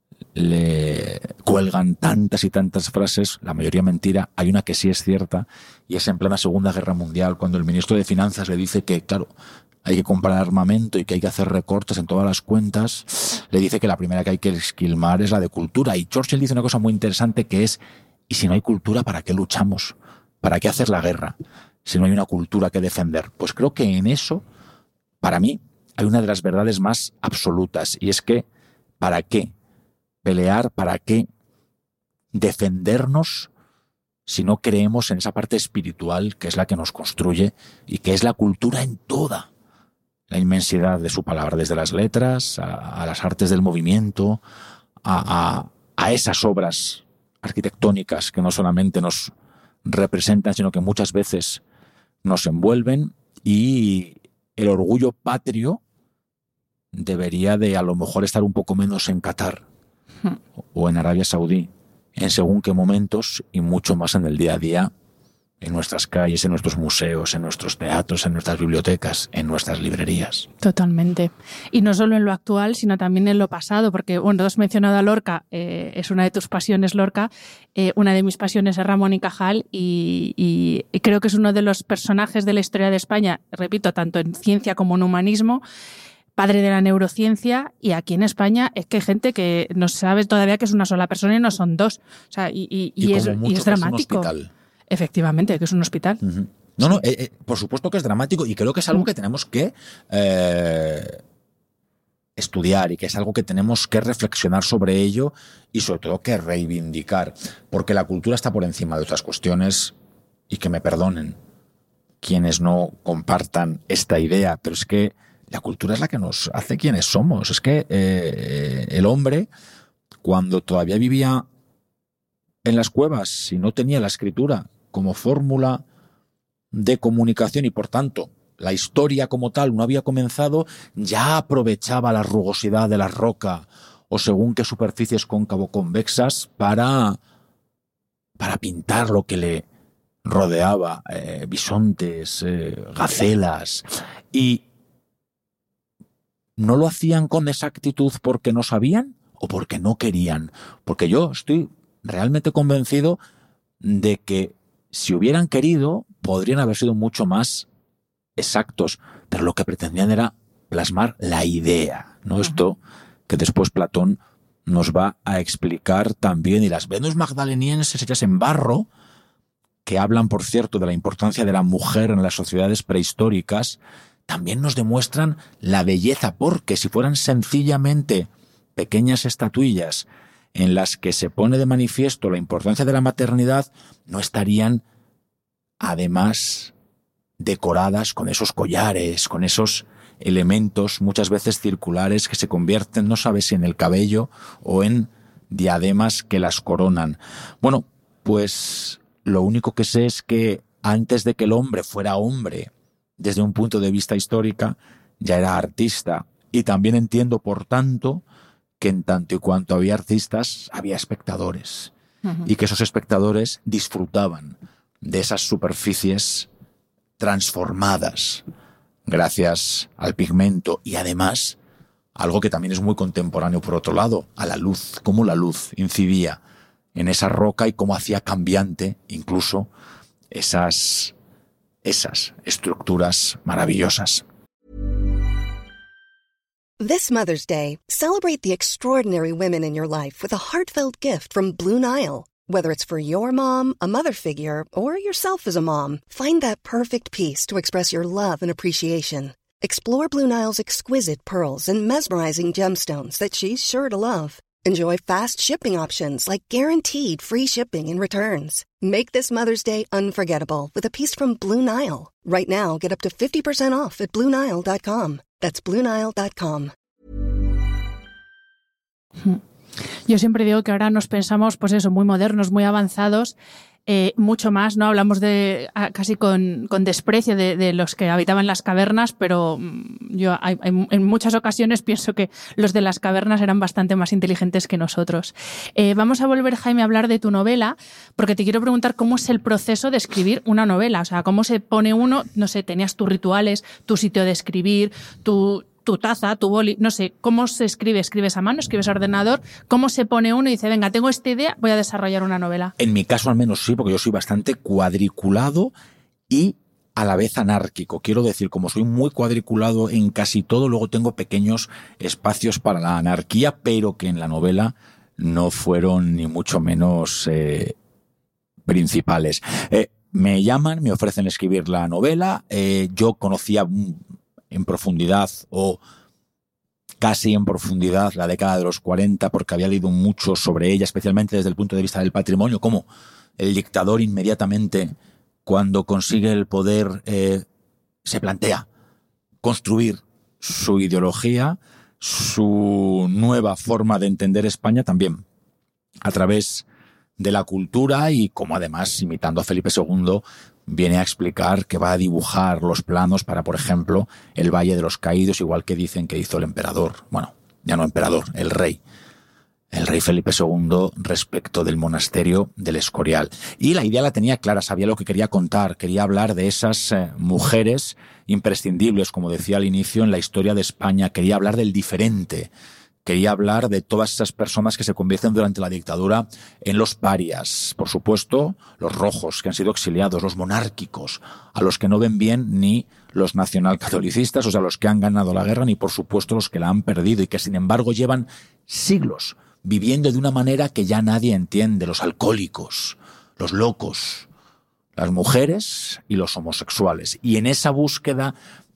le cuelgan tantas y tantas frases, la mayoría mentira, hay una que sí es cierta, y es en plena Segunda Guerra Mundial, cuando el ministro de Finanzas le dice que, claro, hay que comprar armamento y que hay que hacer recortes en todas las cuentas, le dice que la primera que hay que esquilmar es la de cultura. Y Churchill dice una cosa muy interesante, que es: ¿y si no hay cultura, para qué luchamos? ¿Para qué hacer la guerra si no hay una cultura que defender? Pues creo que en eso, para mí, hay una de las verdades más absolutas, y es que ¿para qué pelear, para qué defendernos si no creemos en esa parte espiritual que es la que nos construye y que es la cultura en toda la inmensidad de su palabra, desde las letras a, a las artes del movimiento, a, a, a esas obras arquitectónicas que no solamente nos representan, sino que muchas veces nos envuelven? Y el orgullo patrio debería de, a lo mejor, estar un poco menos en Qatar o en Arabia Saudí, en según qué momentos, y mucho más en el día a día, en nuestras calles, en nuestros museos, en nuestros teatros, en nuestras bibliotecas, en nuestras librerías. Totalmente. Y no solo en lo actual, sino también en lo pasado, porque, bueno, tú has mencionado a Lorca, eh, es una de tus pasiones, Lorca, eh, una de mis pasiones es Ramón y Cajal, y, y, y creo que es uno de los personajes de la historia de España, repito, tanto en ciencia como en humanismo, padre de la neurociencia. Y aquí en España es que hay gente que no sabe todavía que es una sola persona y no son dos. O sea, y, y, y, y, es, y es dramático. Es un hospital. Efectivamente, que es un hospital. Uh-huh. No, no, eh, eh, por supuesto que es dramático, y creo que es algo que tenemos que eh, estudiar, y que es algo que tenemos que reflexionar sobre ello, y sobre todo que reivindicar, porque la cultura está por encima de otras cuestiones, y que me perdonen quienes no compartan esta idea, pero es que la cultura es la que nos hace quienes somos. Es que eh, el hombre, cuando todavía vivía en las cuevas y no tenía la escritura como fórmula de comunicación, y por tanto la historia como tal no había comenzado, ya aprovechaba la rugosidad de la roca o según qué superficies cóncavo-convexas para, para pintar lo que le rodeaba, eh, bisontes, eh, gacelas, y no lo hacían con exactitud porque no sabían o porque no querían. Porque yo estoy realmente convencido de que si hubieran querido, podrían haber sido mucho más exactos, pero lo que pretendían era plasmar la idea, ¿no? Uh-huh. Esto que después Platón nos va a explicar también, y las Venus magdalenienses hechas en barro, que hablan, por cierto, de la importancia de la mujer en las sociedades prehistóricas, también nos demuestran la belleza, porque si fueran sencillamente pequeñas estatuillas en las que se pone de manifiesto la importancia de la maternidad, no estarían además decoradas con esos collares, con esos elementos muchas veces circulares que se convierten, no sabes si en el cabello o en diademas que las coronan. Bueno, pues lo único que sé es que antes de que el hombre fuera hombre, desde un punto de vista histórico, ya era artista. Y también entiendo, por tanto, que en tanto y cuanto había artistas, había espectadores. Uh-huh. Y que esos espectadores disfrutaban de esas superficies transformadas gracias al pigmento y además, algo que también es muy contemporáneo por otro lado, a la luz, cómo la luz incidía en esa roca y cómo hacía cambiante incluso esas, esas estructuras maravillosas. This Mother's Day, celebrate the extraordinary women in your life with a heartfelt gift from Blue Nile. Whether it's for your mom, a mother figure, or yourself as a mom, find that perfect piece to express your love and appreciation. Explore Blue Nile's exquisite pearls and mesmerizing gemstones that she's sure to love. Enjoy fast shipping options like guaranteed free shipping and returns. Make this Mother's Day unforgettable with a piece from Blue Nile. Right now, get up to fifty percent off at blue nile dot com. That's blue nile dot com. Yo siempre digo que ahora nos pensamos, pues eso, muy modernos, muy avanzados, eh, mucho más, ¿no? Hablamos de casi con, con desprecio de, de los que habitaban las cavernas, pero yo hay, hay, en muchas ocasiones pienso que los de las cavernas eran bastante más inteligentes que nosotros. Eh, vamos a volver, Jaime, a hablar de tu novela, porque te quiero preguntar cómo es el proceso de escribir una novela, o sea, cómo se pone uno, no sé, tenías tus rituales, tu sitio de escribir, tu... tu taza, tu boli, no sé, ¿cómo se escribe? ¿Escribes a mano? ¿Escribes a ordenador? ¿Cómo se pone uno y dice, venga, tengo esta idea, voy a desarrollar una novela? En mi caso al menos sí, porque yo soy bastante cuadriculado y a la vez anárquico. Quiero decir, como soy muy cuadriculado en casi todo, luego tengo pequeños espacios para la anarquía, pero que en la novela no fueron ni mucho menos eh, principales. Eh, me llaman, me ofrecen escribir la novela, eh, yo conocía en profundidad o casi en profundidad la década de los cuarenta porque había leído mucho sobre ella, especialmente desde el punto de vista del patrimonio, como el dictador inmediatamente cuando consigue el poder eh, se plantea construir su ideología, su nueva forma de entender España también a través de la cultura y como además, imitando a Felipe segundo, viene a explicar que va a dibujar los planos para, por ejemplo, el Valle de los Caídos, igual que dicen que hizo el emperador, bueno, ya no emperador, el rey, el rey Felipe segundo respecto del monasterio del Escorial. Y la idea la tenía clara, sabía lo que quería contar, quería hablar de esas eh, mujeres imprescindibles, como decía al inicio, en la historia de España, quería hablar del diferente, quería hablar de todas esas personas que se convierten durante la dictadura en los parias. Por supuesto, los rojos que han sido exiliados, los monárquicos, a los que no ven bien ni los nacionalcatolicistas, o sea, los que han ganado la guerra, ni por supuesto los que la han perdido y que sin embargo llevan siglos viviendo de una manera que ya nadie entiende. Los alcohólicos, los locos, las mujeres y los homosexuales. Y en esa búsqueda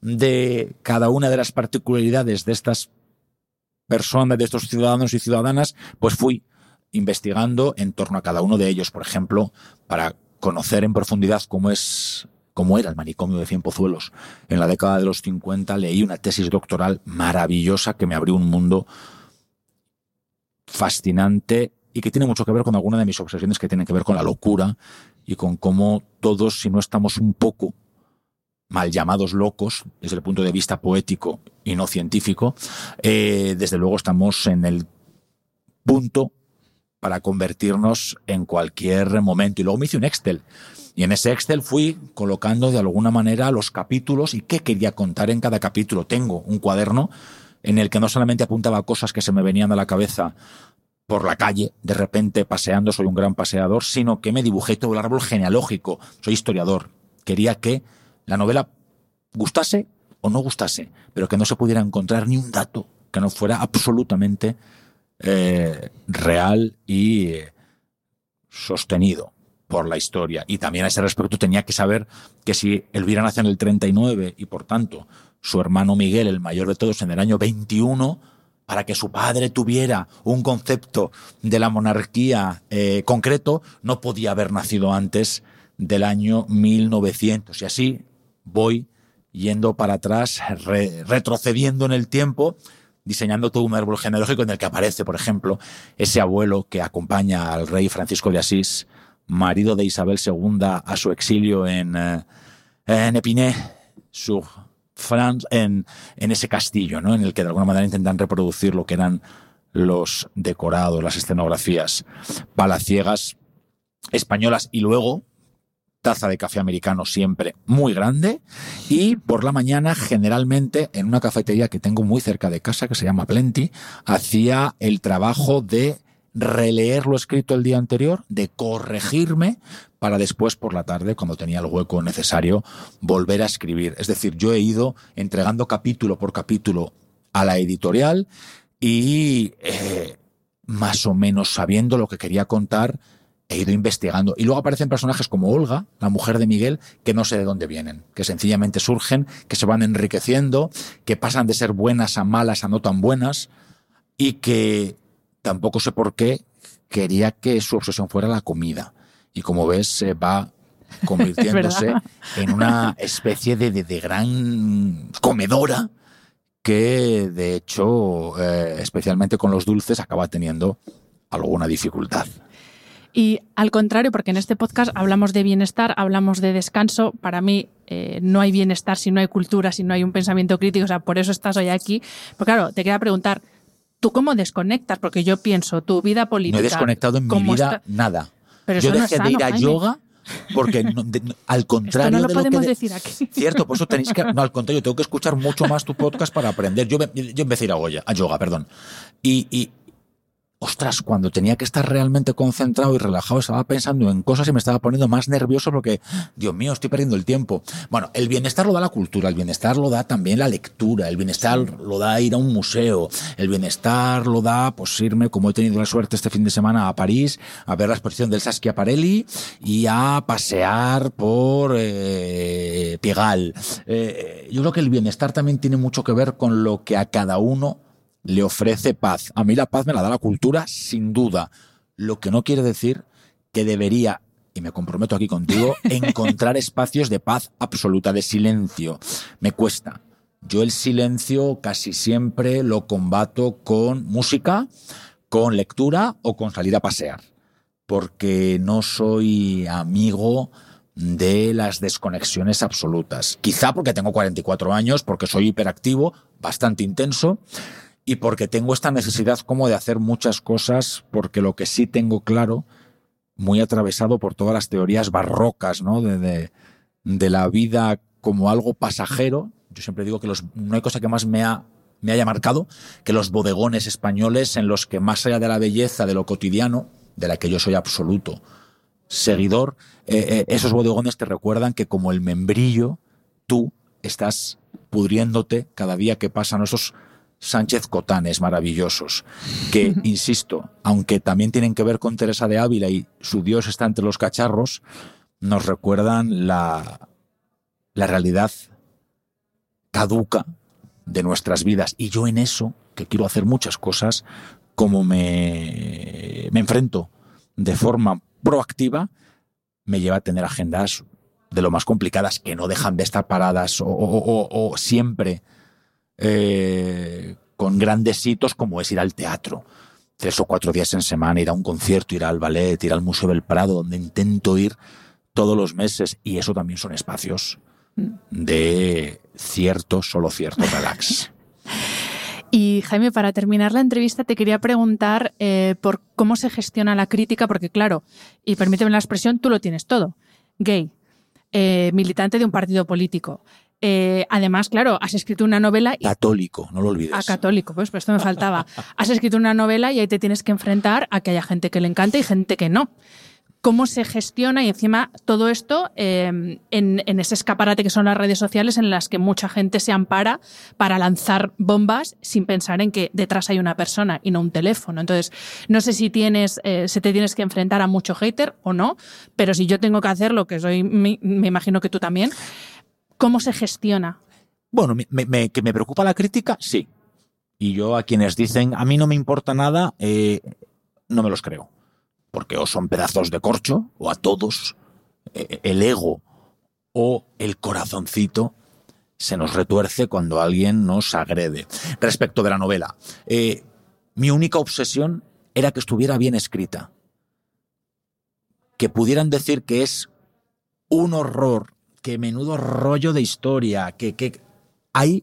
de cada una de las particularidades de estas personas, de estos ciudadanos y ciudadanas, pues fui investigando en torno a cada uno de ellos, por ejemplo, para conocer en profundidad cómo es, cómo era el manicomio de Cienpozuelos. En la década de los cincuenta leí una tesis doctoral maravillosa que me abrió un mundo fascinante y que tiene mucho que ver con alguna de mis obsesiones que tienen que ver con la locura y con cómo todos, si no estamos un poco mal llamados locos, desde el punto de vista poético y no científico, eh, desde luego estamos en el punto para convertirnos en cualquier momento. Y luego me hice un Excel, y en ese Excel fui colocando de alguna manera los capítulos y qué quería contar en cada capítulo. Tengo un cuaderno en el que no solamente apuntaba cosas que se me venían a la cabeza por la calle, de repente paseando, soy un gran paseador, sino que me dibujé todo el árbol genealógico. Soy historiador. Quería que la novela gustase o no gustase, pero que no se pudiera encontrar ni un dato que no fuera absolutamente eh, real y eh, sostenido por la historia. Y también a ese respecto tenía que saber que si Elvira nace en el treinta y nueve y por tanto su hermano Miguel, el mayor de todos, en el año veintiuno, para que su padre tuviera un concepto de la monarquía eh, concreto, no podía haber nacido antes del año mil novecientos. Y así voy yendo para atrás, re, retrocediendo en el tiempo, diseñando todo un árbol genealógico en el que aparece, por ejemplo, ese abuelo que acompaña al rey Francisco de Asís, marido de Isabel segunda, a su exilio en, eh, en Épinay-sur-France, en, en ese castillo, ¿no? En el que de alguna manera intentan reproducir lo que eran los decorados, las escenografías palaciegas españolas. Y luego taza de café americano siempre muy grande, y por la mañana generalmente en una cafetería que tengo muy cerca de casa que se llama Plenty, hacía el trabajo de releer lo escrito el día anterior, de corregirme para después por la tarde, cuando tenía el hueco necesario, volver a escribir. Es decir, yo he ido entregando capítulo por capítulo a la editorial y eh, más o menos sabiendo lo que quería contar, he ido investigando. Y luego aparecen personajes como Olga, la mujer de Miguel, que no sé de dónde vienen, que sencillamente surgen, que se van enriqueciendo, que pasan de ser buenas a malas a no tan buenas, y que tampoco sé por qué quería que su obsesión fuera la comida. Y como ves, se va convirtiéndose en una especie de, de, de gran comedora que, de hecho, eh, especialmente con los dulces, acaba teniendo alguna dificultad. Y al contrario, porque en este podcast hablamos de bienestar, hablamos de descanso. Para mí eh, no hay bienestar si no hay cultura, si no hay un pensamiento crítico. O sea, por eso estás hoy aquí. Pero claro, te quería preguntar, ¿tú cómo desconectas? Porque yo pienso, tu vida política... No he desconectado en mi vida está... nada. Pero yo dejé no es sano, de ir a Jaime. yoga porque, no, de, no, al contrario... Esto no lo de podemos lo que de... decir aquí. Cierto, por eso tenéis que... No, al contrario, tengo que escuchar mucho más tu podcast para aprender. Yo, yo empecé a ir a, Goya, a yoga, perdón. Y... y ostras, cuando tenía que estar realmente concentrado y relajado, estaba pensando en cosas y me estaba poniendo más nervioso porque, Dios mío, estoy perdiendo el tiempo. Bueno, el bienestar lo da la cultura, el bienestar lo da también la lectura, el bienestar lo da ir a un museo, el bienestar lo da, pues, irme, como he tenido la suerte este fin de semana, a París, a ver la exposición del Schiaparelli y a pasear por eh, Pigalle. Eh, yo creo que el bienestar también tiene mucho que ver con lo que a cada uno le ofrece paz. A mí la paz me la da la cultura, sin duda. Lo que no quiere decir que debería, y me comprometo aquí contigo, encontrar espacios de paz absoluta, de silencio. Me cuesta. Yo el silencio casi siempre lo combato con música, con lectura o con salir a pasear. Porque no soy amigo de las desconexiones absolutas. Quizá porque tengo cuarenta y cuatro años, porque soy hiperactivo, bastante intenso, y porque tengo esta necesidad como de hacer muchas cosas, porque lo que sí tengo claro, muy atravesado por todas las teorías barrocas, ¿no? de, de, de la vida como algo pasajero. Yo siempre digo que los, no hay cosa que más me, ha, me haya marcado que los bodegones españoles en los que, más allá de la belleza de lo cotidiano, de la que yo soy absoluto seguidor, eh, eh, esos bodegones te recuerdan que, como el membrillo, tú estás pudriéndote cada día que pasan esos Sánchez Cotanes maravillosos, que, insisto, aunque también tienen que ver con Teresa de Ávila y su Dios está entre los cacharros, nos recuerdan la, la realidad caduca de nuestras vidas. Y yo en eso, que quiero hacer muchas cosas, como me, me enfrento de forma proactiva, me lleva a tener agendas de lo más complicadas, que no dejan de estar paradas o, o, o, o siempre Eh, con grandes hitos, como es ir al teatro tres o cuatro días en semana, ir a un concierto, ir al ballet, ir al Museo del Prado, donde intento ir todos los meses, y eso también son espacios de cierto, solo cierto relax. Y Jaime, para terminar la entrevista te quería preguntar eh, por cómo se gestiona la crítica, porque claro, y permíteme la expresión, tú lo tienes todo. Gay, eh, militante de un partido político. Eh, además, claro, has escrito una novela... Y... Católico, no lo olvides. Ah, católico, pues, pues esto me faltaba. Has escrito una novela y ahí te tienes que enfrentar a que haya gente que le encante y gente que no. cómo se gestiona y encima todo esto eh, en, en ese escaparate que son las redes sociales en las que mucha gente se ampara para lanzar bombas sin pensar en que detrás hay una persona y no un teléfono. Entonces, no sé si tienes, eh, se te tienes que enfrentar a mucho hater o no, pero si yo tengo que hacerlo, que soy, me, me imagino que tú también, ¿cómo se gestiona? Bueno, me, me, que me preocupa la crítica, sí. Y yo a quienes dicen, a mí no me importa nada, eh, no me los creo. Porque o son pedazos de corcho, o a todos, eh, el ego o el corazoncito se nos retuerce cuando alguien nos agrede. Respecto de la novela, eh, mi única obsesión era que estuviera bien escrita. Que pudieran decir que es un horror, que menudo rollo de historia, que, que ahí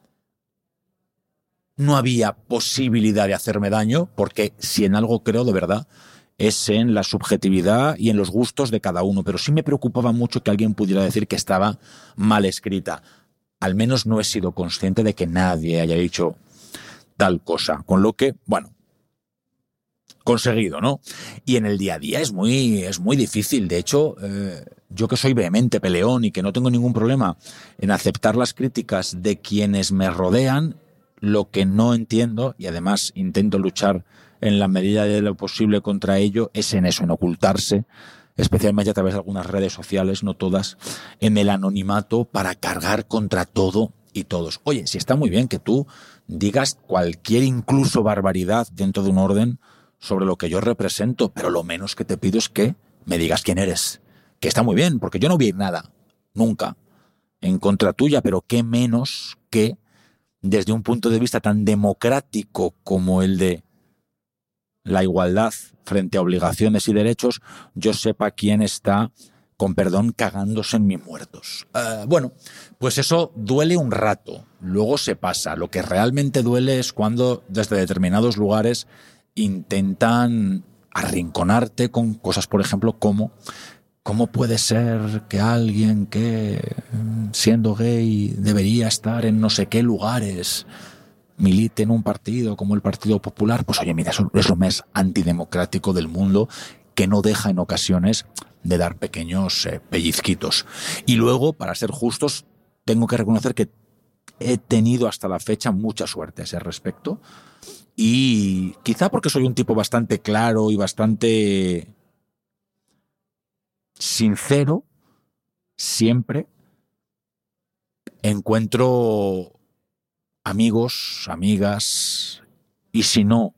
no había posibilidad de hacerme daño, porque si en algo creo de verdad es en la subjetividad y en los gustos de cada uno, pero sí me preocupaba mucho que alguien pudiera decir que estaba mal escrita. Al menos no he sido consciente de que nadie haya dicho tal cosa, con lo que, bueno, conseguido, ¿no? Y en el día a día es muy, es muy difícil. De hecho, eh, yo que soy vehemente, peleón y que no tengo ningún problema en aceptar las críticas de quienes me rodean, lo que no entiendo, y además intento luchar en la medida de lo posible contra ello, es en eso, en ocultarse, especialmente a través de algunas redes sociales, no todas, en el anonimato para cargar contra todo y todos. Oye, si está muy bien que tú digas cualquier incluso barbaridad dentro de un orden sobre lo que yo represento, pero lo menos que te pido es que me digas quién eres. Que está muy bien, porque yo no voy a ir nada, nunca, en contra tuya, pero qué menos que desde un punto de vista tan democrático como el de la igualdad frente a obligaciones y derechos, yo sepa quién está, con perdón, cagándose en mis muertos. Uh, bueno, pues eso duele un rato, luego se pasa. Lo que realmente duele es cuando desde determinados lugares intentan arrinconarte con cosas, por ejemplo, como ¿cómo puede ser que alguien que, siendo gay, debería estar en no sé qué lugares, milite en un partido como el Partido Popular? Pues oye, mira, eso es lo más antidemocrático del mundo, que no deja en ocasiones de dar pequeños eh, pellizquitos. Y luego, para ser justos, tengo que reconocer que he tenido hasta la fecha mucha suerte a ese respecto. Y quizá porque soy un tipo bastante claro y bastante sincero, siempre encuentro amigos, amigas, y si no,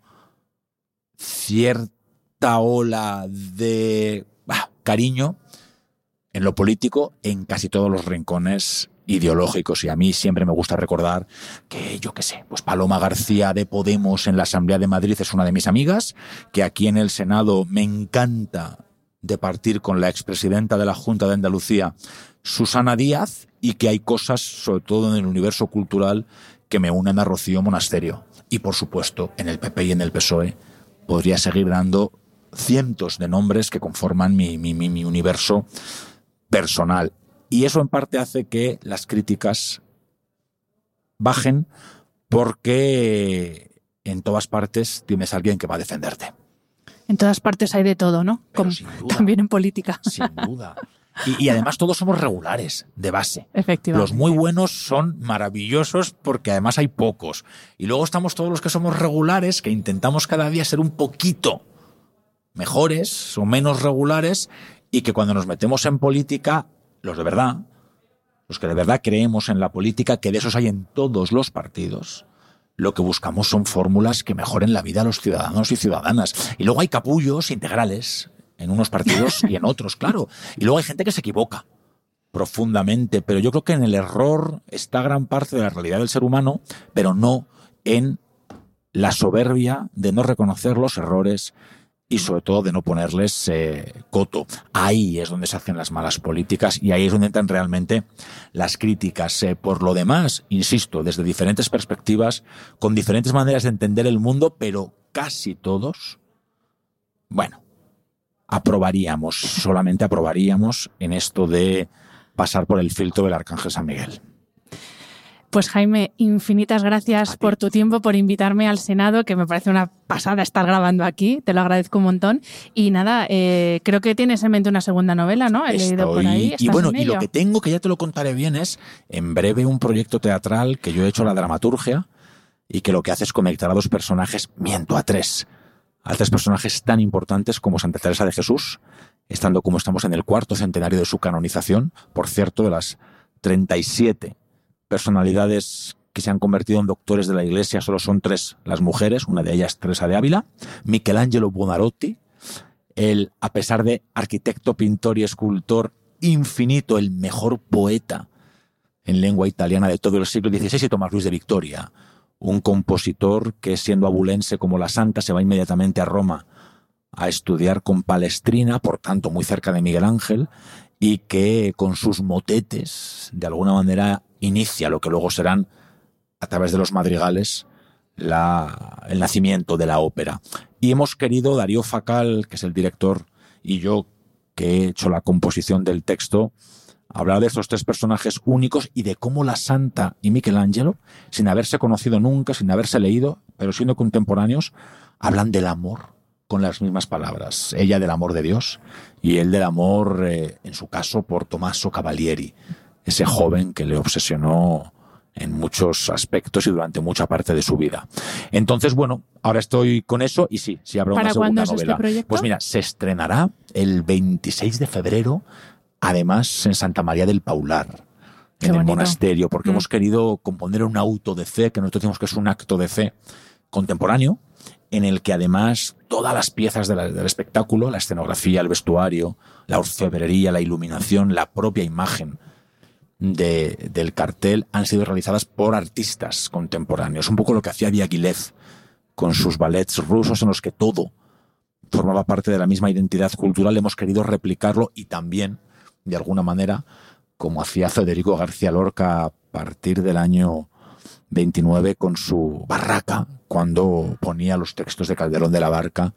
cierta ola de bah, cariño en lo político en casi todos los rincones ideológicos. Y a mí siempre me gusta recordar que, yo qué sé, pues Paloma García de Podemos en la Asamblea de Madrid es una de mis amigas, que aquí en el Senado me encanta departir con la expresidenta de la Junta de Andalucía, Susana Díaz, y que hay cosas, sobre todo en el universo cultural, que me unen a Rocío Monasterio. Y por supuesto, en el P P y en el P S O E podría seguir dando cientos de nombres que conforman mi, mi, mi, mi universo personal. Y eso en parte hace que las críticas bajen, porque en todas partes tienes a alguien que va a defenderte. En todas partes hay de todo, ¿no? Como también en política. Sin duda. Y, y además todos somos regulares, de base. Efectivamente. Los muy buenos son maravillosos porque además hay pocos. Y luego estamos todos los que somos regulares, que intentamos cada día ser un poquito mejores o menos regulares, y que cuando nos metemos en política, los de verdad, los que de verdad creemos en la política, que de esos hay en todos los partidos, lo que buscamos son fórmulas que mejoren la vida a los ciudadanos y ciudadanas. Y luego hay capullos integrales en unos partidos y en otros, claro. Y luego hay gente que se equivoca profundamente, pero yo creo que en el error está gran parte de la realidad del ser humano, pero no en la soberbia de no reconocer los errores y sobre todo de no ponerles eh, coto. Ahí es donde se hacen las malas políticas y ahí es donde entran realmente las críticas. Eh, por lo demás, insisto, desde diferentes perspectivas, con diferentes maneras de entender el mundo, pero casi todos, bueno, aprobaríamos, solamente aprobaríamos en esto de pasar por el filtro del Arcángel San Miguel. Pues Jaime, infinitas gracias por tu tiempo, por invitarme al Senado, que me parece una pasada estar grabando aquí, te lo agradezco un montón. Y nada, eh, creo que tienes en mente una segunda novela, ¿no? He Estoy, leído por ahí. y bueno, en y ello? lo que tengo, que ya te lo contaré bien, es en breve un proyecto teatral que yo he hecho la dramaturgia y que lo que hace es conectar a dos personajes, miento, a tres, a tres personajes tan importantes como Santa Teresa de Jesús, estando como estamos en el cuarto centenario de su canonización, por cierto, de las treinta y siete personalidades que se han convertido en doctores de la Iglesia, solo son tres las mujeres, una de ellas Teresa de Ávila, Michelangelo Buonarroti, el, a pesar de arquitecto, pintor y escultor infinito, el mejor poeta en lengua italiana de todo el siglo dieciséis, y Tomás Luis de Victoria, un compositor que, siendo abulense como la santa, se va inmediatamente a Roma a estudiar con Palestrina, por tanto muy cerca de Miguel Ángel, y que con sus motetes de alguna manera inicia lo que luego serán, a través de los madrigales, la, el nacimiento de la ópera. Y hemos querido, Darío Facal, que es el director, y yo, que he hecho la composición del texto, hablar de estos tres personajes únicos y de cómo la santa y Michelangelo, sin haberse conocido nunca, sin haberse leído, pero siendo contemporáneos, hablan del amor con las mismas palabras. Ella del amor de Dios y él del amor, eh, en su caso, por Tommaso Cavalieri, ese joven que le obsesionó en muchos aspectos y durante mucha parte de su vida. Entonces, bueno, ahora estoy con eso y sí, sí habrá una segunda ¿Para cuándo es novela. este proyecto? Pues mira, se estrenará el veintiséis de febrero, además en Santa María del Paular, Qué en el bonito. monasterio, porque Mm. hemos querido componer un auto de fe, que nosotros decimos que es un acto de fe contemporáneo, en el que además todas las piezas de la, del espectáculo, la escenografía, el vestuario, la orfebrería, la iluminación, la propia imagen de, del cartel han sido realizadas por artistas contemporáneos. Un poco lo que hacía Diaghilev con sus ballets rusos, en los que todo formaba parte de la misma identidad cultural. Hemos querido replicarlo y también, de alguna manera, como hacía Federico García Lorca a partir del año veintinueve con su Barraca, cuando ponía los textos de Calderón de la Barca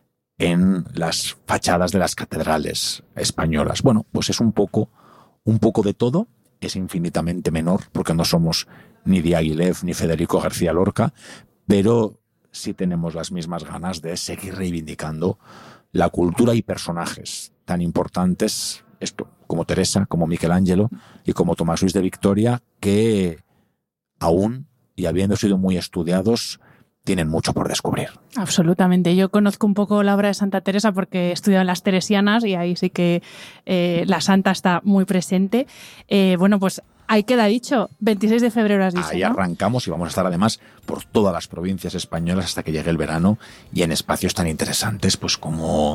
en las fachadas de las catedrales españolas. Bueno, pues es un poco, un poco de todo, es infinitamente menor, porque no somos ni Diaghilev ni Federico García Lorca, pero sí tenemos las mismas ganas de seguir reivindicando la cultura y personajes tan importantes, esto, como Teresa, como Michelangelo y como Tomás Luis de Victoria, que aún, y habiendo sido muy estudiados, tienen mucho por descubrir. Absolutamente. Yo conozco un poco la obra de Santa Teresa porque he estudiado en las Teresianas y ahí sí que eh, la santa está muy presente. Eh, bueno, pues ahí queda dicho. veintiséis de febrero has dicho, Ahí ¿no? arrancamos y vamos a estar además por todas las provincias españolas hasta que llegue el verano y en espacios tan interesantes pues como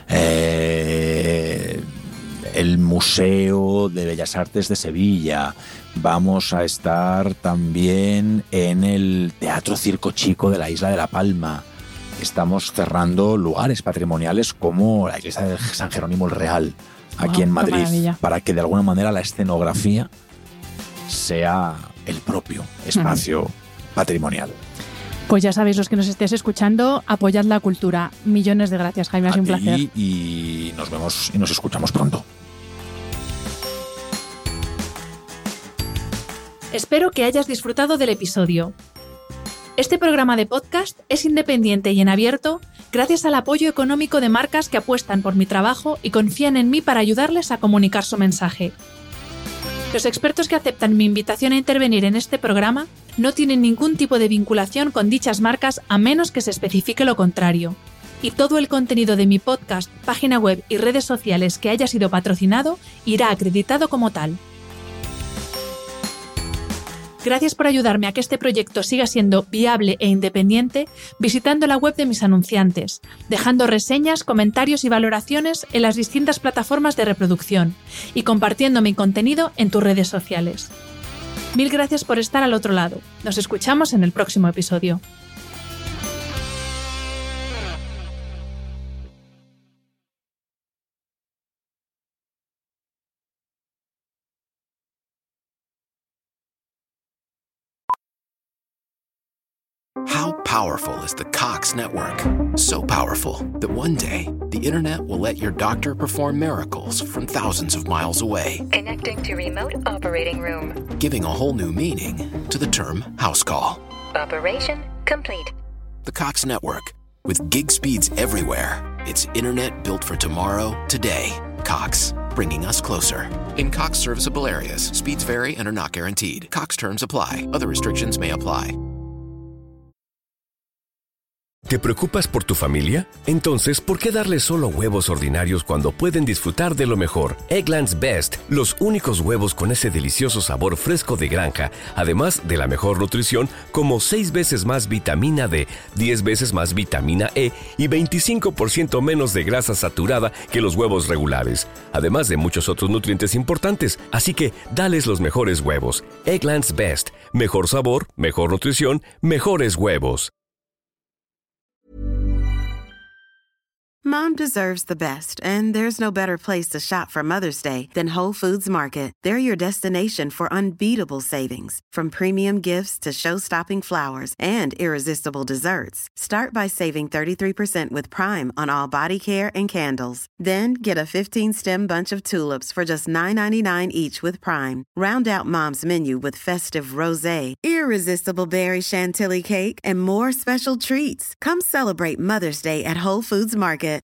eh, el Museo de Bellas Artes de Sevilla. Vamos a estar también en el Teatro Circo Chico de la Isla de La Palma. Estamos cerrando lugares patrimoniales como la iglesia de San Jerónimo el Real, aquí Wow, en qué Madrid, maravilla. para que de alguna manera la escenografía sea el propio espacio patrimonial. Pues ya sabéis, los que nos estéis escuchando, apoyad la cultura. Millones de gracias, Jaime, ha sido un A ti, placer. y nos vemos y nos escuchamos pronto. Espero que hayas disfrutado del episodio. Este programa de podcast es independiente y en abierto gracias al apoyo económico de marcas que apuestan por mi trabajo y confían en mí para ayudarles a comunicar su mensaje. Los expertos que aceptan mi invitación a intervenir en este programa no tienen ningún tipo de vinculación con dichas marcas a menos que se especifique lo contrario. Y todo el contenido de mi podcast, página web y redes sociales que haya sido patrocinado irá acreditado como tal. Gracias por ayudarme a que este proyecto siga siendo viable e independiente visitando la web de mis anunciantes, dejando reseñas, comentarios y valoraciones en las distintas plataformas de reproducción y compartiendo mi contenido en tus redes sociales. Mil gracias por estar al otro lado. Nos escuchamos en el próximo episodio. How powerful is the Cox network? So powerful that one day, the internet will let your doctor perform miracles from thousands of miles away. Connecting to remote operating room. Giving a whole new meaning to the term house call. Operation complete. The Cox network. With gig speeds everywhere. It's internet built for tomorrow, today. Cox, bringing us closer. In Cox serviceable areas, speeds vary and are not guaranteed. Cox terms apply. Other restrictions may apply. ¿Te preocupas por tu familia? Entonces, ¿por qué darles solo huevos ordinarios cuando pueden disfrutar de lo mejor? Eggland's Best, los únicos huevos con ese delicioso sabor fresco de granja, además de la mejor nutrición, como seis veces más vitamina D, diez veces más vitamina E y veinticinco por ciento menos de grasa saturada que los huevos regulares, además de muchos otros nutrientes importantes. Así que, dales los mejores huevos. Eggland's Best, mejor sabor, mejor nutrición, mejores huevos. Mom deserves the best, and there's no better place to shop for Mother's Day than Whole Foods Market. They're your destination for unbeatable savings, from premium gifts to show-stopping flowers and irresistible desserts. Start by saving thirty-three percent with Prime on all body care and candles. Then get a fifteen-stem bunch of tulips for just nine ninety-nine each with Prime. Round out Mom's menu with festive rosé, irresistible berry chantilly cake, and more special treats. Come celebrate Mother's Day at Whole Foods Market.